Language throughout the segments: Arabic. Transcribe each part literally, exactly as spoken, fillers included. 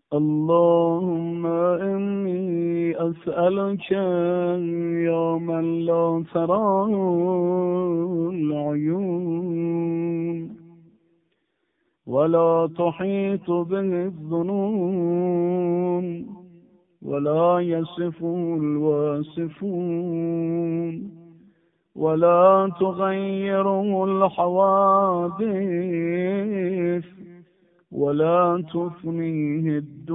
اللهم إني أسألك يا من لا تراه العيون ولا تحيط به الظنون ولا يصفه الواصفون ولا تغيره الحوادث ولا تفنيه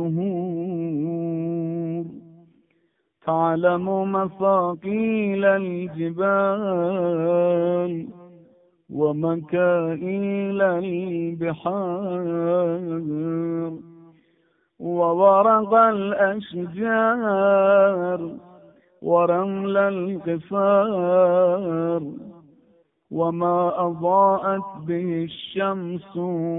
الدهور. تعلم مثاقيل الجبال ومكائيل البحار وورق الأشجار ورمل الغفار وما أضاءت به الشمس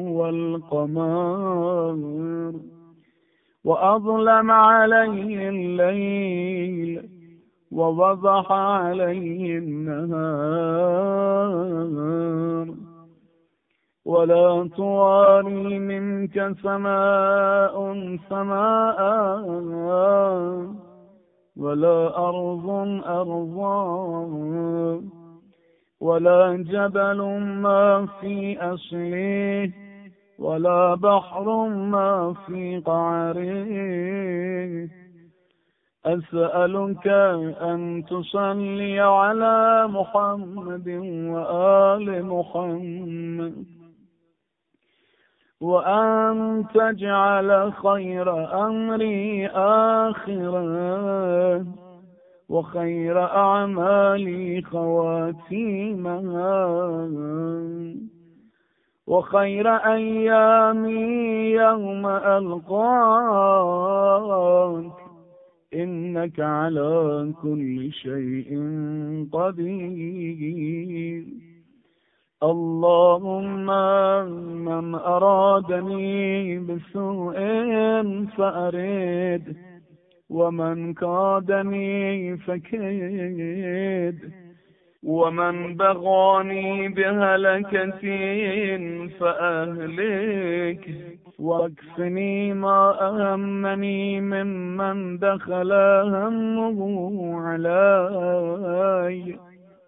والقمر وأظلم عليه الليل ووضح عليه النهار ولا تواري منك سماء سماء ولا أرض أرضا ولا جبل ما في أصله ولا بحر ما في قعره. أسألك أن تصلي على محمد وآل محمد وأن تجعل خير أمري آخرا وخير أعمالي خواتيمها وخير أيامي يوم ألقاك إنك على كل شيء قدير. اللهم من أرادني بسوء فأرد ومن كادني فكيد ومن بغاني بهلكة فأهلك واكفني ما أهمني ممن دخل همه علي.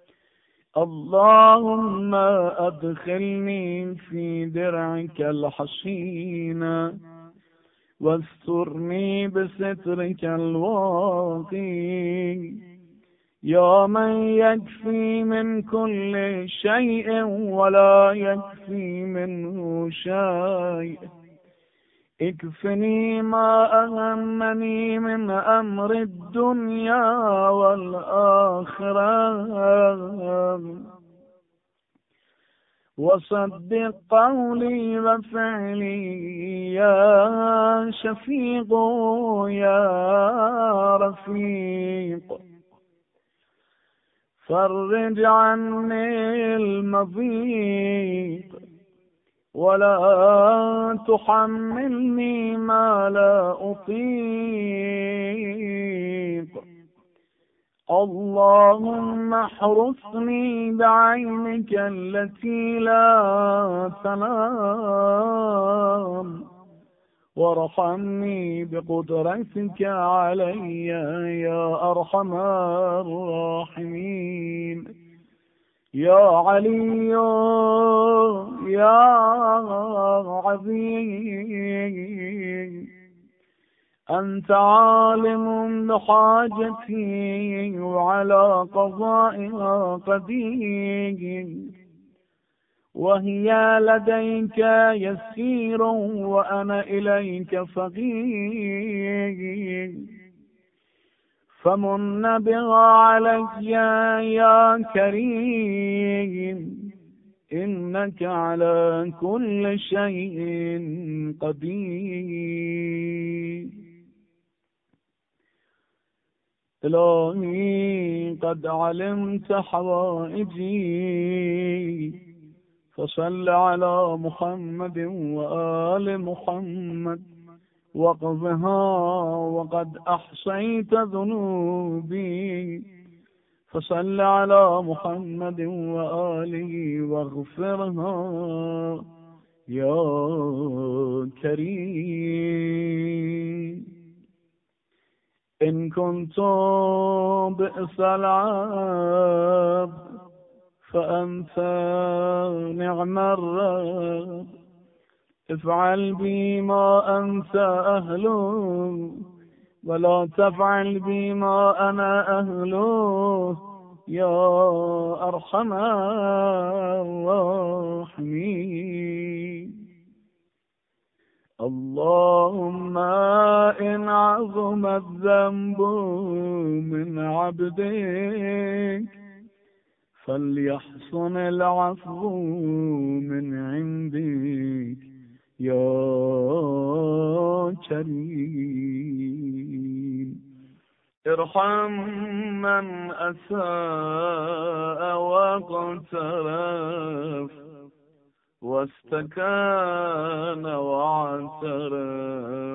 اللهم أدخلني في درعك الحصين واسترني بسترك الواقي يا من يكفي من كل شيء ولا يكفي منه شيء. اكفني ما أهمني من أمر الدنيا والآخرة وصدق قولي وفعلي يا شفيق يا رفيق. فرج عني المضيق ولا تحملني ما لا أطيق. اللهم احرسني بعينك التي لا تنام وارحمني بقدرتك علي يا أرحم الراحمين. يا علي يا عظيم أنت عالم بحاجتي وعلى قضائها قدير وهي لديك يسير وأنا إليك فقير. فمن بها علي يا كريم إنك على كل شيء قدير. إلهي قد علمت حوائجي فصل على محمد وآل محمد واقضها وقد أحصيت ذنوبي فصل على محمد وآله واغفرها يا كريم. إن كنت بئس العبد فأنت نعم الرب. افعل بي ما أنت أهله ولا تفعل بي ما أنا أهله يا أرحم الراحمين. اللهم إن عظم الذنب من عبدك فليحسن العفو من عندك يا كريم. ارحم من أساء واقترف واستكان واعترف